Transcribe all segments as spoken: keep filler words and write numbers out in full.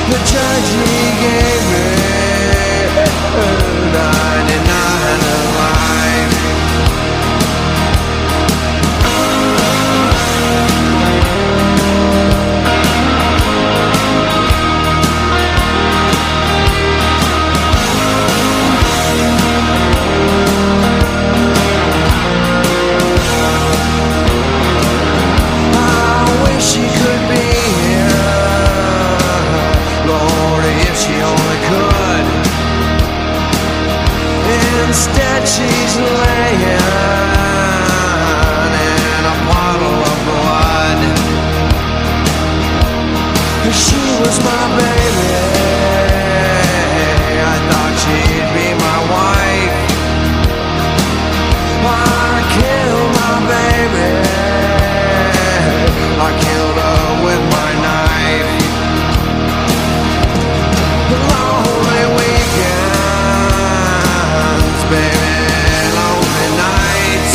The judge he gave me ninety-nine of life. I wish she could be here, Lord, if she only could. Instead she's laying in a bottle of blood. She was my baby, I thought she'd be my wife. I killed my baby, I killed her with my knife. Lonely weekends, baby, lonely nights.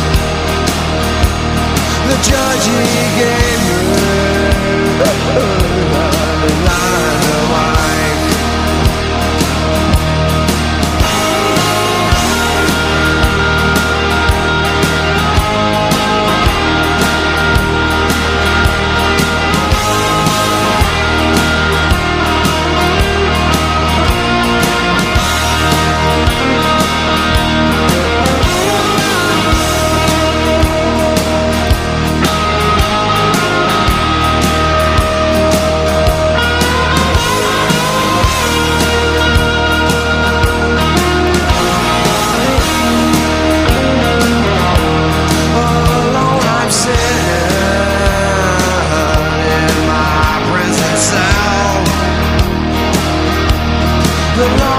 The judge he gave me line of life. The